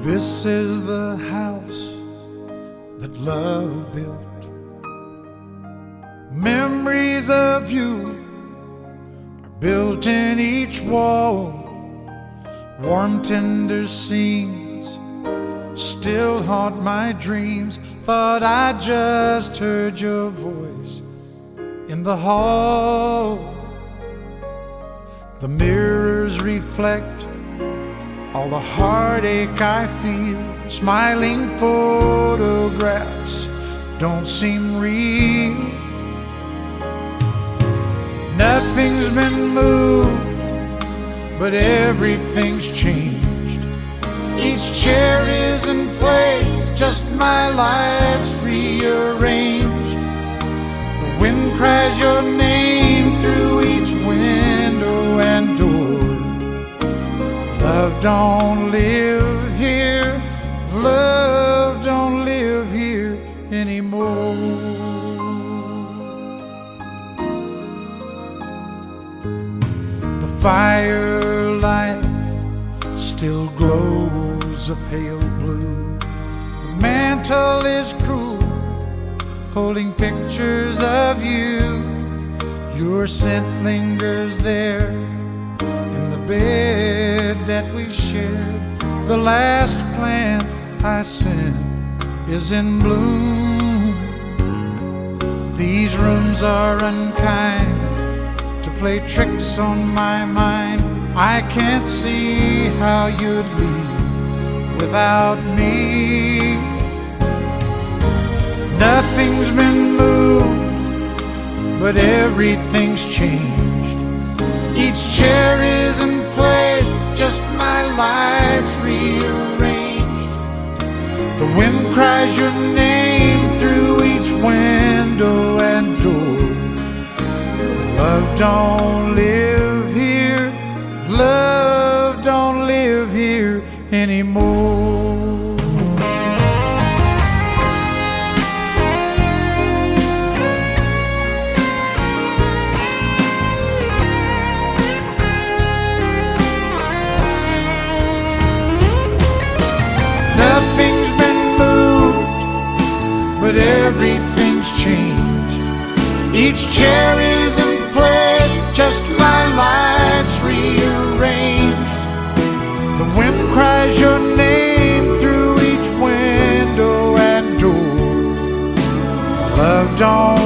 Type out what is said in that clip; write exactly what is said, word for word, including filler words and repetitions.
This is the house that love built. Memories of you are built in each wall. Warm, tender scenes still haunt my dreams. Thought I just heard your voice in the hall. The mirrors reflect all the heartache I feel. Smiling photographs don't seem real. Nothing's been moved, but everything's changed. Each chair is in place, just my life's rearranged. The wind cries your name through each window and door. Love don't live here, love don't live here anymore. The firelight still glows a pale blue. The mantle is cool, holding pictures of you. Your scent lingers there in the bed that we shared. The last plant I sent is in bloom. These rooms are unkind to play tricks on my mind. I can't see how you'd leave without me. Nothing's been moved, but everything's changed. Each chair is in place, it's just my life's rearranged. The wind cries your name through each window and door. Love don't live here, love don't live here anymore. Nothing's been moved, but everything's changed. Each chair is in place, just my life's rearranged. The wind cries your name through each window and door. Love don't